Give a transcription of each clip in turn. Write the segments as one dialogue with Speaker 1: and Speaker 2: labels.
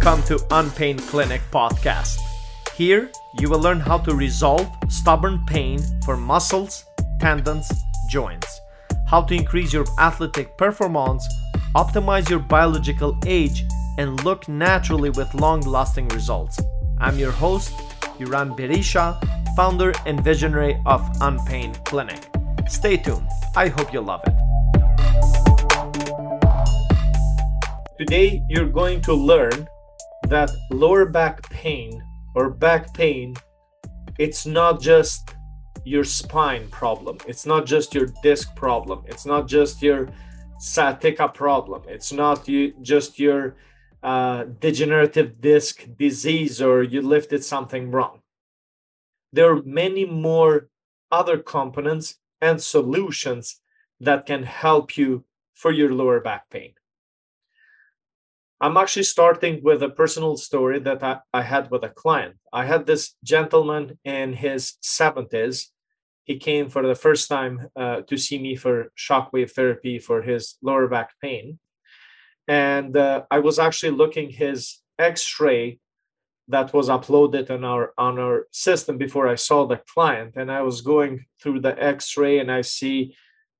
Speaker 1: Welcome to Unpain Clinic podcast. Here, you will learn how to resolve stubborn pain for muscles, tendons, joints, how to increase your athletic performance, optimize your biological age, and look naturally with long-lasting results. I'm your host, Yuran Berisha, founder and visionary of Unpain Clinic. Stay tuned. I hope you love it. Today, you're going to learn that lower back pain or back pain, it's not just your spine problem. It's not just your disc problem. It's not just your sciatica problem. It's not just your degenerative disc disease or you lifted something wrong. There are many more other components and solutions that can help you for your lower back pain. I'm actually starting with a personal story that I had with a client. I had this gentleman in his 70s. He came for the first time to see me for shockwave therapy for his lower back pain. And I was actually looking his x-ray that was uploaded on our system before I saw the client. And I was going through the x-ray and I see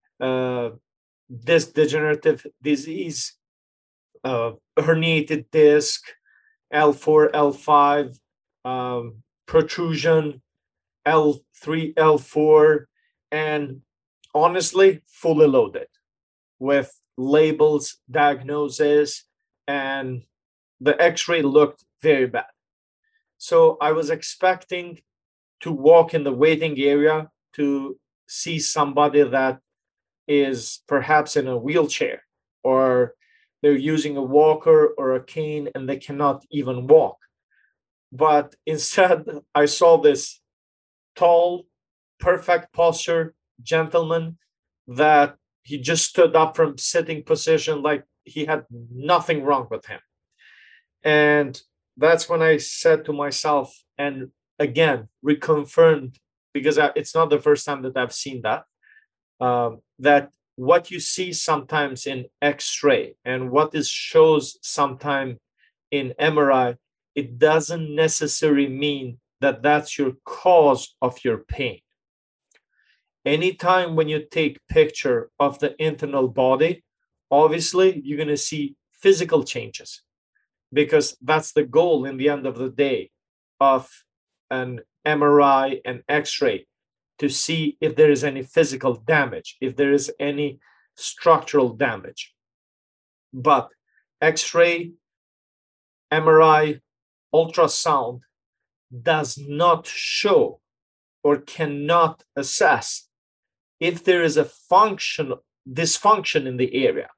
Speaker 1: this degenerative disease, herniated disc, L4, L5, protrusion, L3, L4, and honestly, fully loaded with labels, diagnosis, and the x-ray looked very bad. So I was expecting to walk in the waiting area to see somebody that is perhaps in a wheelchair or they're using a walker or a cane and they cannot even walk. But instead, I saw this tall, perfect posture gentleman that he just stood up from sitting position like he had nothing wrong with him. And that's when I said to myself, and again, reconfirmed, because it's not the first time that I've seen that, that what you see sometimes in X-ray and what is shows sometime in MRI, it doesn't necessarily mean that that's your cause of your pain. Anytime when you take picture of the internal body, obviously you're going to see physical changes because that's the goal in the end of the day of an MRI and X-ray, to see if there is any physical damage, if there is any structural damage. But X-ray, MRI, ultrasound does not show or cannot assess if there is a dysfunction in the area.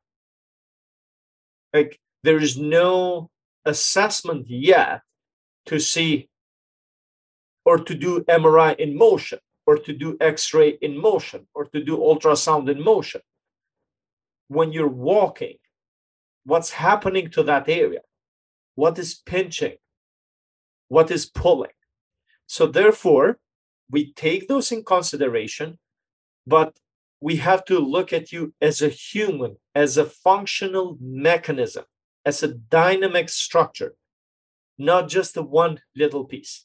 Speaker 1: Like there is no assessment yet to see or to do MRI in motion, or to do X-ray in motion, or to do ultrasound in motion. When you're walking, what's happening to that area? What is pinching? What is pulling? So therefore, we take those in consideration, but we have to look at you as a human, as a functional mechanism, as a dynamic structure, not just the one little piece.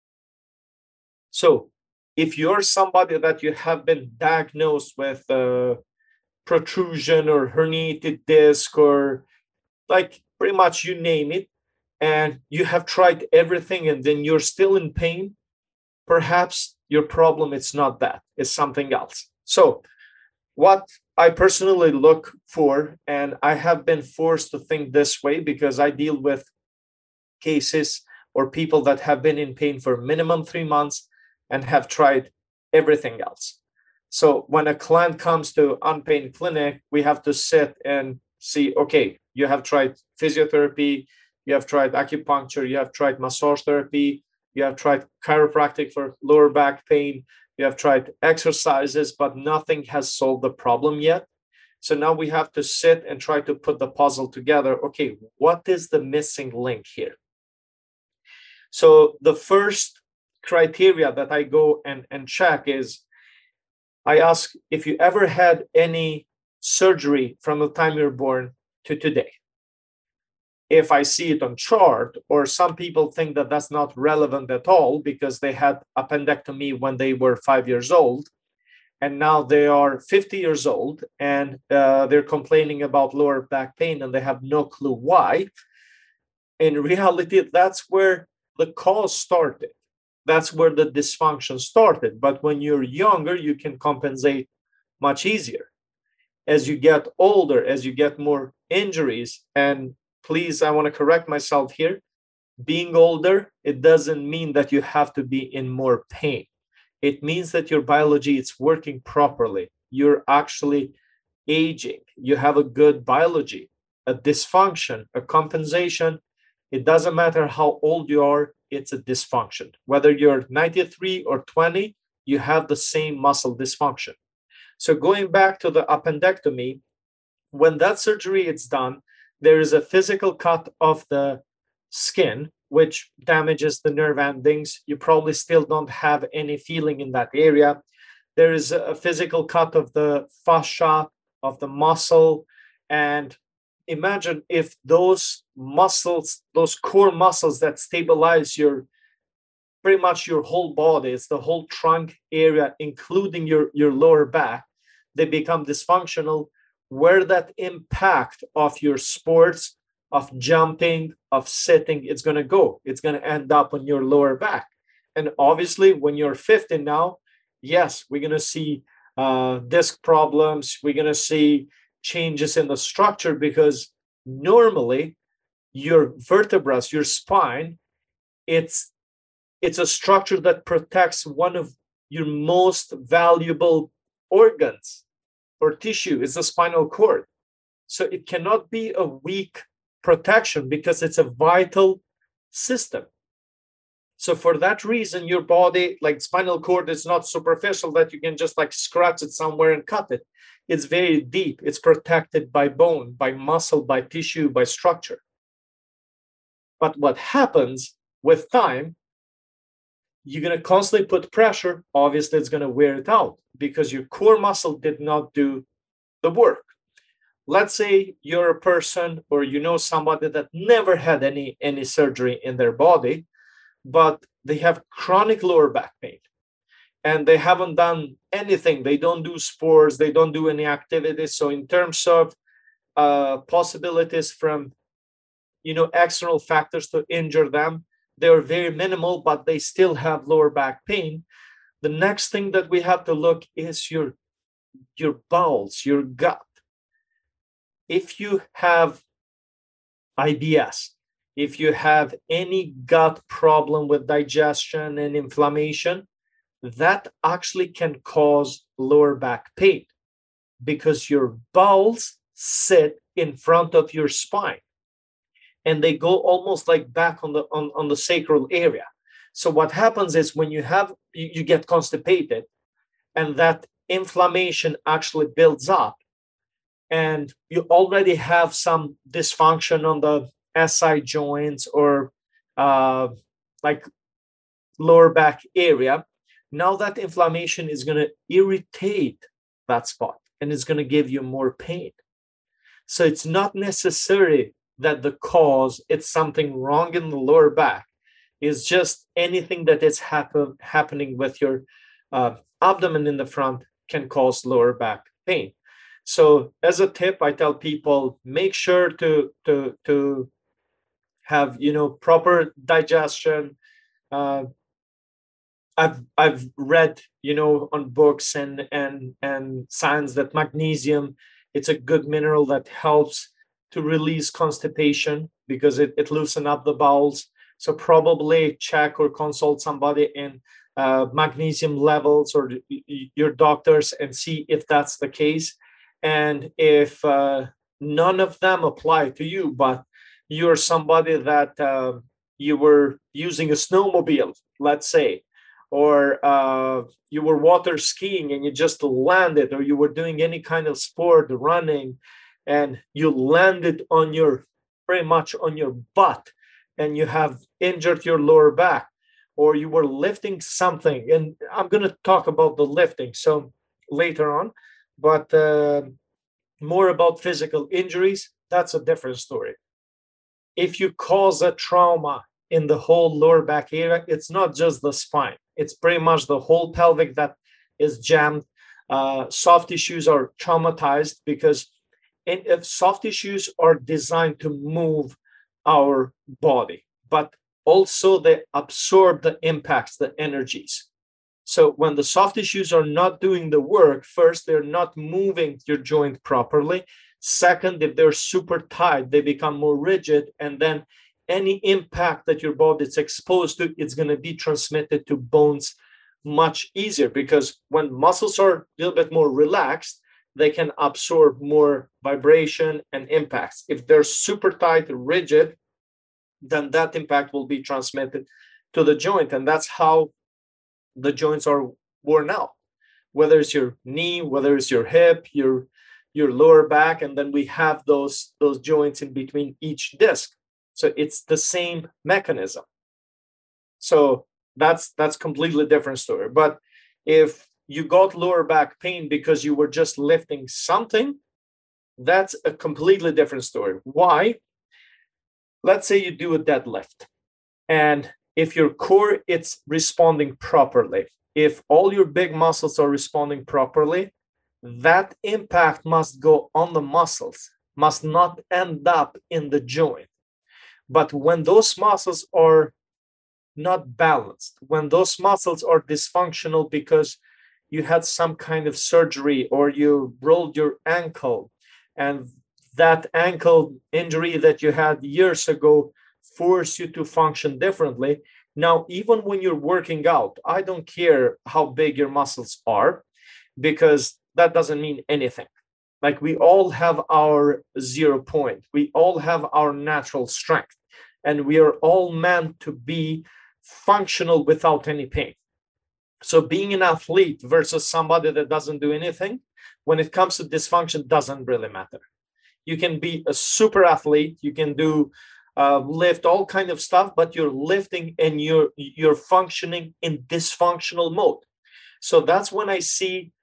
Speaker 1: So if you're somebody that you have been diagnosed with protrusion or herniated disc or like pretty much you name it, and you have tried everything and then you're still in pain, perhaps your problem is not that, it's something else. So what I personally look for, and I have been forced to think this way because I deal with cases or people that have been in pain for minimum 3 months and have tried everything else. So when a client comes to Unpain Clinic, we have to sit and see, okay, you have tried physiotherapy, you have tried acupuncture, you have tried massage therapy, you have tried chiropractic for lower back pain, you have tried exercises, but nothing has solved the problem yet. So now we have to sit and try to put the puzzle together. Okay, what is the missing link here? So the first criteria that I go and check is, I ask if you ever had any surgery from the time you were born to today. if I see it on chart, or some people think that that's not relevant at all because they had appendectomy when they were 5 years old, and now they are 50 years old, and they're complaining about lower back pain and they have no clue why. In reality, that's where the cause started. That's where the dysfunction started. But when you're younger, you can compensate much easier. As you get older, as you get more injuries, and please, I want to correct myself here. Being older, it doesn't mean that you have to be in more pain. It means that your biology is working properly. You're actually aging. You have a good biology. A dysfunction, a compensation, it doesn't matter how old you are, it's a dysfunction. Whether you're 93 or 20, you have the same muscle dysfunction. So going back to the appendectomy, when that surgery is done, there is a physical cut of the skin, which damages the nerve endings. You probably still don't have any feeling in that area. There is a physical cut of the fascia, of the muscle. And imagine if those muscles, those core muscles that stabilize your pretty much your whole body, it's the whole trunk area, including your lower back, they become dysfunctional, where that impact of your sports, of jumping, of sitting, it's going to go. It's going to end up on your lower back. And obviously, when you're 50 now, yes, we're going to see disc problems. We're going to see changes in the structure because normally your vertebrae, your spine, it's a structure that protects one of your most valuable organs or tissue, is the spinal cord. So it cannot be a weak protection because it's a vital system. So for that reason, your body, like spinal cord, is not superficial that you can just like scratch it somewhere and cut it. It's very deep. It's protected by bone, by muscle, by tissue, by structure. But what happens with time, you're going to constantly put pressure. Obviously, it's going to wear it out because your core muscle did not do the work. Let's say you're a person or you know somebody that never had any surgery in their body, but they have chronic lower back pain and they haven't done anything. They don't do sports. They don't do any activities. So in terms of possibilities from, external factors to injure them, they are very minimal, but they still have lower back pain. The next thing that we have to look is your bowels, your gut. If you have IBS, if you have any gut problem with digestion and inflammation, that actually can cause lower back pain because your bowels sit in front of your spine and they go almost like back on the sacral area. So what happens is when you get constipated and that inflammation actually builds up and you already have some dysfunction on the SI joints or like lower back area, now that inflammation is going to irritate that spot and it's going to give you more pain. So it's not necessary that the cause, it's something wrong in the lower back. It's just anything that is happening with your abdomen in the front can cause lower back pain. So as a tip, I tell people, make sure to have, proper digestion. I've read, on books and science that magnesium, it's a good mineral that helps to release constipation because it loosens up the bowels. So probably check or consult somebody in magnesium levels or your doctors and see if that's the case. And if none of them apply to you, but you're somebody that you were using a snowmobile, let's say, or you were water skiing and you just landed, or you were doing any kind of sport, running, and you landed pretty much on your butt, and you have injured your lower back, or you were lifting something. And I'm going to talk about the lifting so later on, but more about physical injuries, that's a different story. if you cause a trauma in the whole lower back area, it's not just the spine, it's pretty much the whole pelvic that is jammed. Soft tissues are traumatized because if soft tissues are designed to move our body, but also they absorb the impacts, the energies. So when the soft tissues are not doing the work, first, they're not moving your joint properly. Second, if they're super tight, they become more rigid. And then any impact that your body is exposed to, it's going to be transmitted to bones much easier, because when muscles are a little bit more relaxed, they can absorb more vibration and impacts. If they're super tight, rigid, then that impact will be transmitted to the joint. And that's how the joints are worn out, whether it's your knee, whether it's your hip, your lower back, and then we have those joints in between each disc. So it's the same mechanism. So that's completely different story. But if you got lower back pain because you were just lifting something, that's a completely different story. Why? Let's say you do a deadlift, and if your core it's responding properly, if all your big muscles are responding properly, that impact must go on the muscles, must not end up in the joint. But when those muscles are not balanced, when those muscles are dysfunctional because you had some kind of surgery or you rolled your ankle, and that ankle injury that you had years ago force you to function differently. Now, even when you're working out, I don't care how big your muscles are, because that doesn't mean anything. Like, we all have our 0 point, we all have our natural strength, and we are all meant to be functional without any pain. So being an athlete versus somebody that doesn't do anything, when it comes to dysfunction, doesn't really matter. You can be a super athlete, you can do lift all kind of stuff, but you're lifting and you're functioning in dysfunctional mode. So that's when I see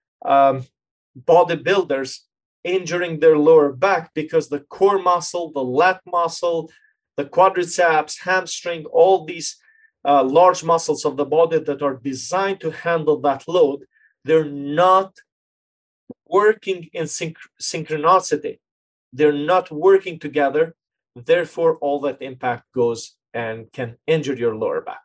Speaker 1: bodybuilders injuring their lower back, because the core muscle, the lat muscle, the quadriceps, hamstring, all these large muscles of the body that are designed to handle that load, they're not working in synchronicity. They're not working together. Therefore, all that impact goes and can injure your lower back.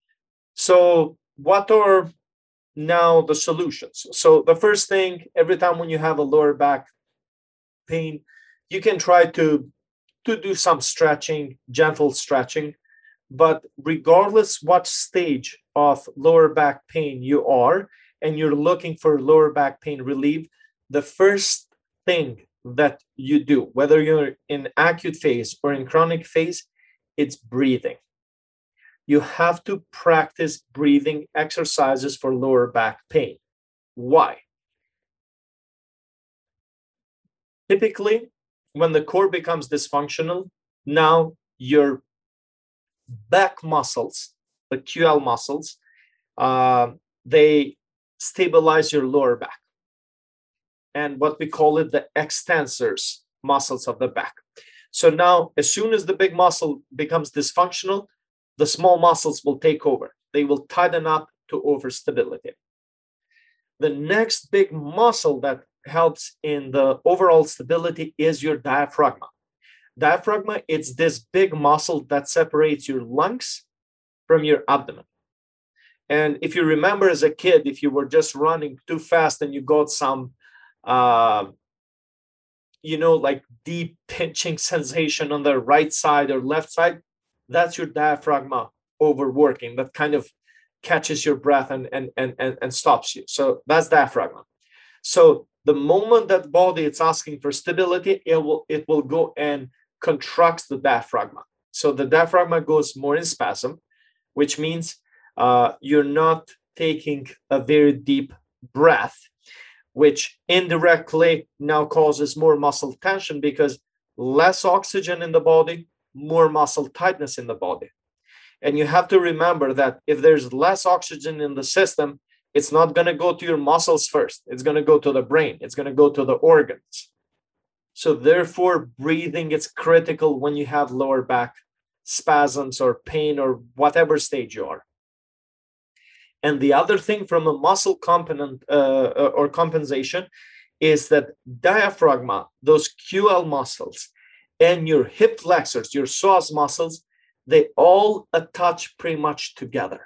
Speaker 1: So what are now the solutions? So the first thing, every time when you have a lower back pain, you can try to do some stretching, gentle stretching. But regardless what stage of lower back pain you are, and you're looking for lower back pain relief, the first thing that you do, whether you're in acute phase or in chronic phase, it's breathing. You have to practice breathing exercises for lower back pain. Why? Typically, when the core becomes dysfunctional, now your back muscles, the QL muscles, they stabilize your lower back, and what we call it the extensors muscles of the back. So now, as soon as the big muscle becomes dysfunctional, the small muscles will take over. They will tighten up to overstability. The next big muscle that helps in the overall stability is your diaphragma. Diaphragma, it's this big muscle that separates your lungs from your abdomen. And if you remember as a kid, if you were just running too fast and you got some like deep pinching sensation on the right side or left side, that's your diaphragma overworking. That kind of catches your breath and stops you. So that's diaphragma. So the moment that body is asking for stability, it will go and contracts the diaphragma. So the diaphragma goes more in spasm, which means you're not taking a very deep breath, which indirectly now causes more muscle tension, because less oxygen in the body, more muscle tightness in the body. And you have to remember that if there's less oxygen in the system, it's not going to go to your muscles first. It's going to go to the brain. It's going to go to the organs. So therefore, breathing is critical when you have lower back spasms or pain or whatever stage you are. And the other thing from a muscle component or compensation is that diaphragma, those QL muscles, and your hip flexors, your psoas muscles, they all attach pretty much together.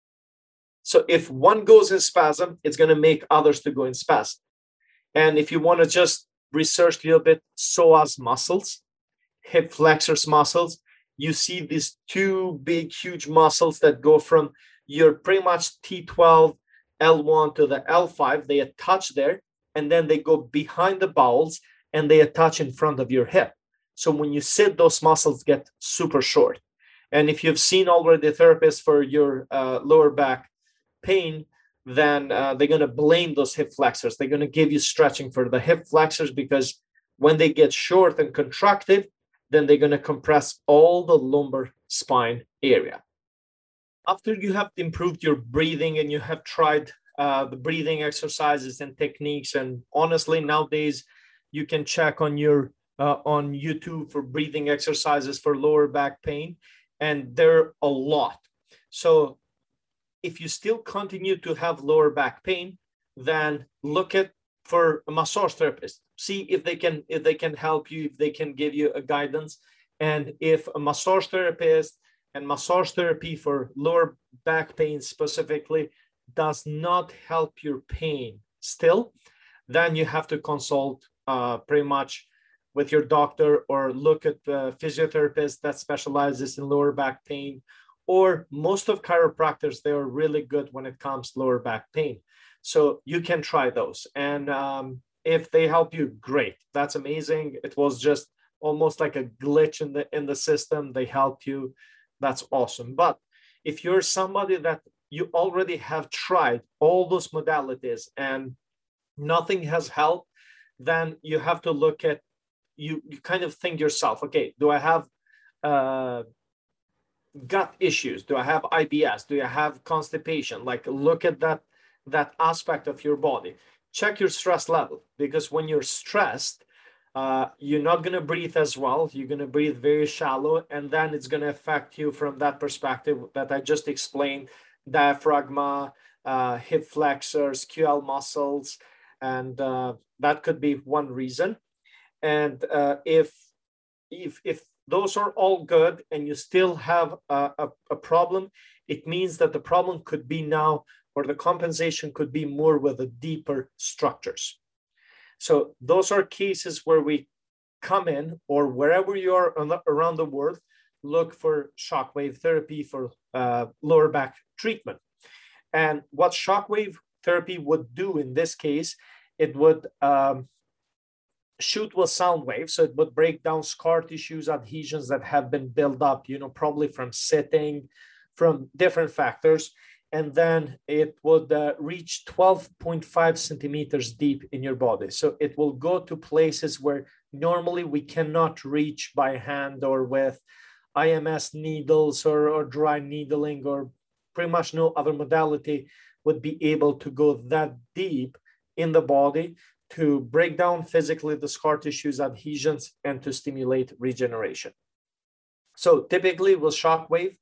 Speaker 1: So if one goes in spasm, it's going to make others to go in spasm. And if you want to just research a little bit, psoas muscles, hip flexors muscles, you see these two big, huge muscles that go from your pretty much T12, L1 to the L5. They attach there, and then they go behind the bowels, and they attach in front of your hip. So when you sit, those muscles get super short. And if you've seen already a therapist for your lower back pain, then they're going to blame those hip flexors. They're going to give you stretching for the hip flexors, because when they get short and contracted, then they're going to compress all the lumbar spine area. After you have improved your breathing and you have tried the breathing exercises and techniques, and honestly, nowadays you can check on your on YouTube for breathing exercises for lower back pain, and there are a lot. So if you still continue to have lower back pain, then look at for a massage therapist. See if they can help you, if they can give you a guidance. And if a massage therapist and massage therapy for lower back pain specifically does not help your pain still, then you have to consult pretty much with your doctor, or look at a physiotherapist that specializes in lower back pain. Or most of chiropractors, they are really good when it comes to lower back pain. So you can try those. And if they help you, great. That's amazing. It was just almost like a glitch in the system. They helped you. That's awesome. But if you're somebody that you already have tried all those modalities and nothing has helped, then you have to look at, you kind of think yourself, okay, do I have gut issues? Do I have IBS? Do I have constipation? Like, look at that aspect of your body. Check your stress level, because when you're stressed, you're not going to breathe as well. You're going to breathe very shallow, and then it's going to affect you from that perspective that I just explained: diaphragma, hip flexors, QL muscles, and that could be one reason. And if those are all good and you still have a problem, it means that the problem could be now, or the compensation could be more with the deeper structures. So those are cases where we come in, or wherever you are around the world, look for shockwave therapy for lower back treatment. And what shockwave therapy would do in this case, it would shoot with sound waves. So it would break down scar tissues, adhesions that have been built up, probably from sitting, from different factors. And then it would reach 12.5 centimeters deep in your body. So it will go to places where normally we cannot reach by hand, or with IMS needles, or dry needling, or pretty much no other modality would be able to go that deep in the body to break down physically the scar tissues, adhesions, and to stimulate regeneration. So typically with shockwave,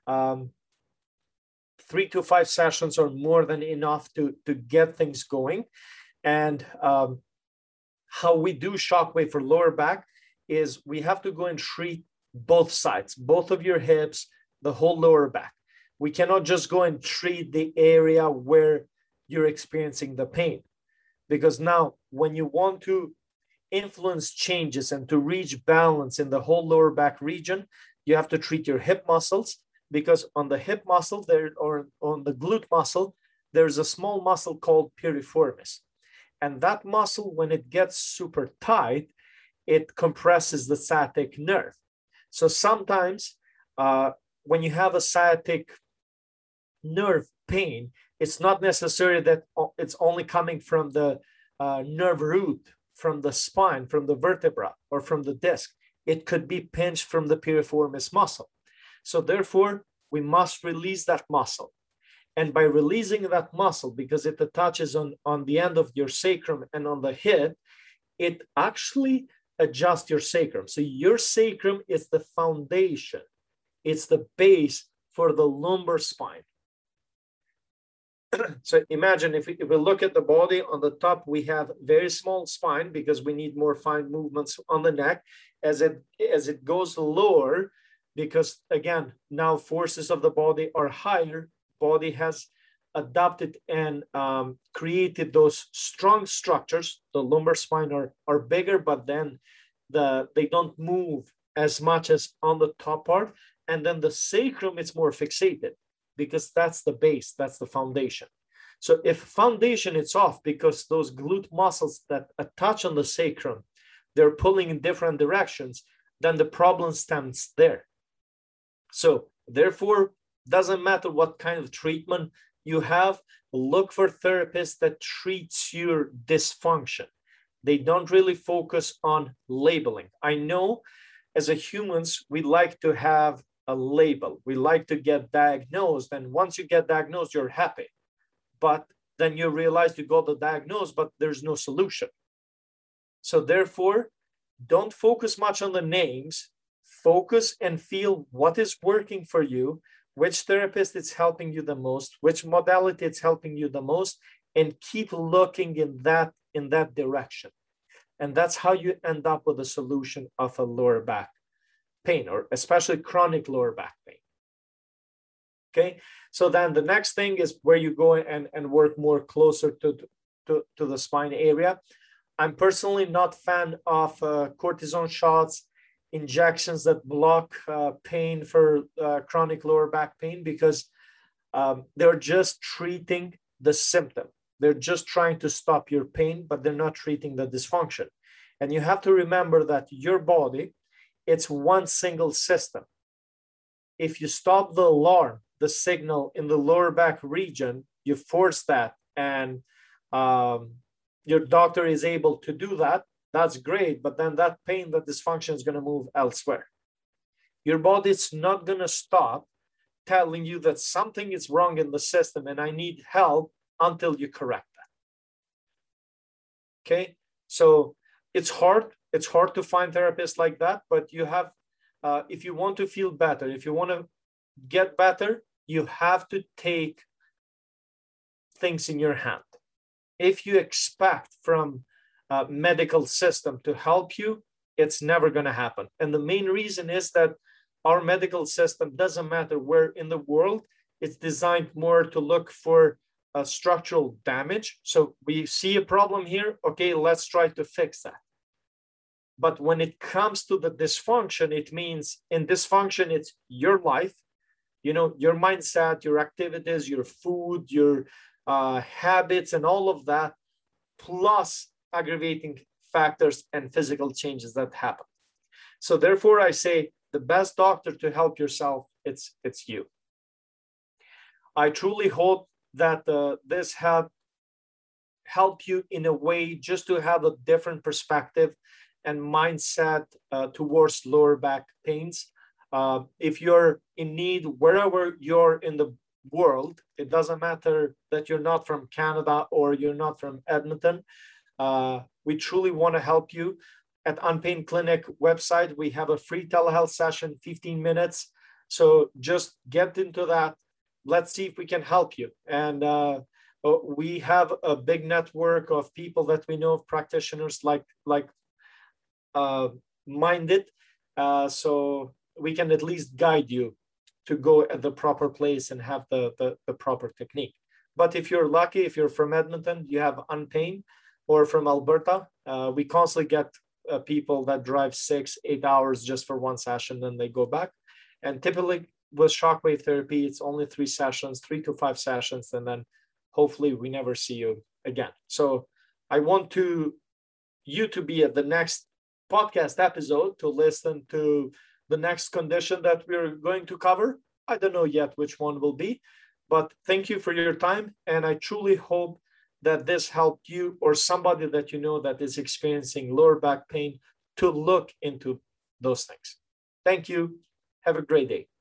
Speaker 1: 3 to 5 sessions are more than enough to get things going. And how we do shockwave for lower back is we have to go and treat both sides, both of your hips, the whole lower back. We cannot just go and treat the area where you're experiencing the pain. Because now when you want to influence changes and to reach balance in the whole lower back region, you have to treat your hip muscles, because on the hip muscle there, or on the glute muscle, there's a small muscle called piriformis. And that muscle, when it gets super tight, it compresses the sciatic nerve. So sometimes when you have a sciatic nerve pain, it's not necessary that it's only coming from the nerve root, from the spine, from the vertebra, or from the disc. It could be pinched from the piriformis muscle. So therefore, we must release that muscle. And by releasing that muscle, because it attaches on the end of your sacrum and on the hip, it actually adjusts your sacrum. So your sacrum is the foundation It's the base for the lumbar spine. So imagine if we look at the body, on the top, we have very small spine because we need more fine movements on the neck. As it goes lower, because again, now forces of the body are higher, body has adopted and created those strong structures. The lumbar spine are bigger, but then they don't move as much as on the top part. And then the sacrum, it's more fixated because that's the base, that's the foundation. So if foundation it's off because those glute muscles that attach on the sacrum, they're pulling in different directions, then the problem stems there. So therefore, doesn't matter what kind of treatment you have, look for therapists that treats your dysfunction. They don't really focus on labeling. I know as a humans, we like to have a label. We like to get diagnosed. And once you get diagnosed, you're happy. But then you realize you got the diagnosis, but there's no solution. So therefore, don't focus much on the names. Focus and feel what is working for you, which therapist is helping you the most, which modality it's helping you the most, and keep looking in that direction. And that's how you end up with a solution of a lower back pain, or especially chronic lower back pain. Okay, so then the next thing is where you go and work more closer to the spine area. I'm personally not fan of cortisone shots, injections that block pain for chronic lower back pain, because they're just treating the symptom. They're just trying to stop your pain, but they're not treating the dysfunction. And you have to remember that your body, it's one single system. If you stop the alarm, the signal in the lower back region, you force that, and your doctor is able to do that, that's great, but then that pain, that dysfunction is going to move elsewhere. Your body's not going to stop telling you that something is wrong in the system and I need help until you correct that. Okay, so it's hard to find therapists like that, but you have, if you want to feel better, if you want to get better, you have to take things in your hand. If you expect from medical system to help you, it's never going to happen. And the main reason is that our medical system, doesn't matter where in the world, it's designed more to look for structural damage. So we see a problem here, okay, let's try to fix that. But when it comes to the dysfunction, it means in dysfunction, it's your life, you know, your mindset, your activities, your food, your habits, and all of that, plus aggravating factors and physical changes that happen. So therefore, I say the best doctor to help yourself, it's you. I truly hope that this helped you in a way just to have a different perspective and mindset towards lower back pains. If you're in need, wherever you're in the world, it doesn't matter that you're not from Canada or you're not from Edmonton. We truly want to help you. At Unpain Clinic website, we have a free telehealth session, 15 minutes. So just get into that. Let's see if we can help you. And we have a big network of people that we know, of practitioners like minded. So we can at least guide you to go at the proper place and have the proper technique. But if you're lucky, if you're from Edmonton, you have Unpain, or from Alberta, we constantly get people that drive 6-8 hours just for one session, then they go back. And typically with shockwave therapy, it's only 3 sessions, 3 to 5 sessions, and then hopefully we never see you again. So I want you to be at the next podcast episode to listen to the next condition that we're going to cover. I don't know yet which one will be, but thank you for your time. And I truly hope that this helped you or somebody that you know that is experiencing lower back pain to look into those things. Thank you. Have a great day.